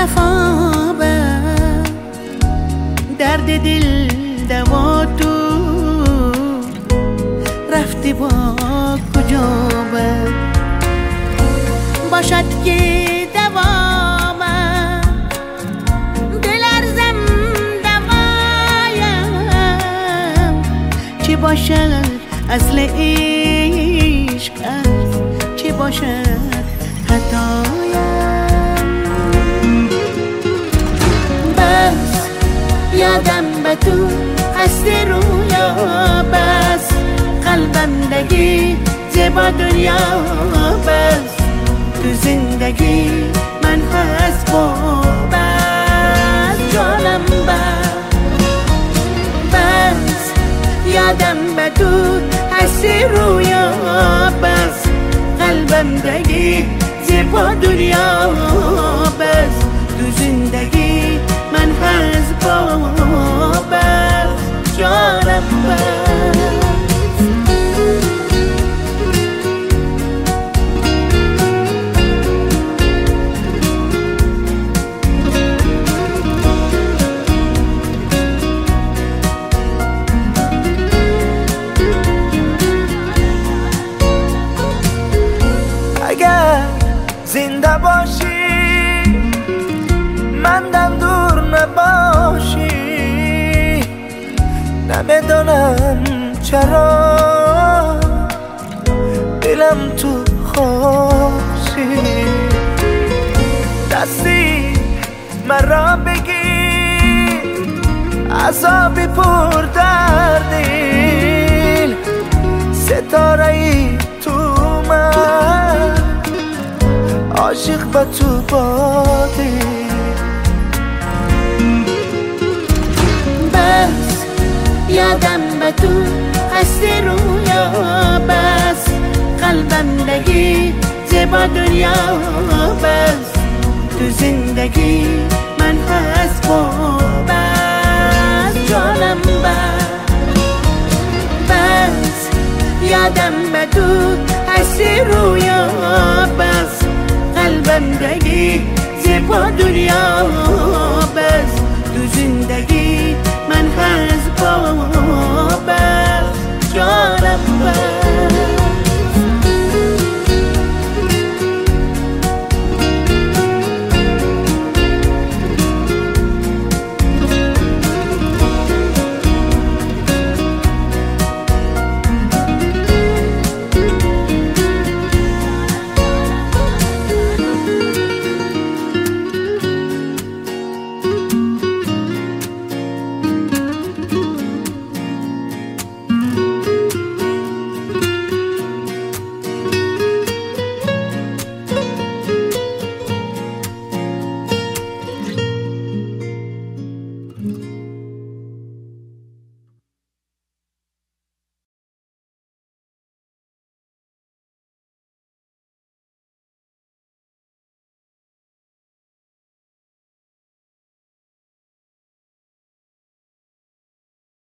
جفا بر درد دل دوا تو رفتی با کجا بر باشد که دوامم دل ارزم دوایم چی باشد اصل عشق چی باشد خطایم بس یادم به تو هست رویا بس قلبم دگی زیبا دنیا بس تو زندگی من هست با بس جانم بس یادم به تو هست رویا بس قلبم دگی زیبا دنیا بس تو زندگی من هست با بس جانم اگر زنده باشی مندم دور نباشی نمیدونم چرا دلم تو خوشی دستی مرا بگیر عذابی پر در دل ستاره ای تو من عاشق به تو باده بس یادم به تو هست رویا بس قلبم دگی زیبا دنیا بس تو زندگی من هست با بس جانم بس یادم به تو هست رویا بس قلبم دگی زیبا دنیا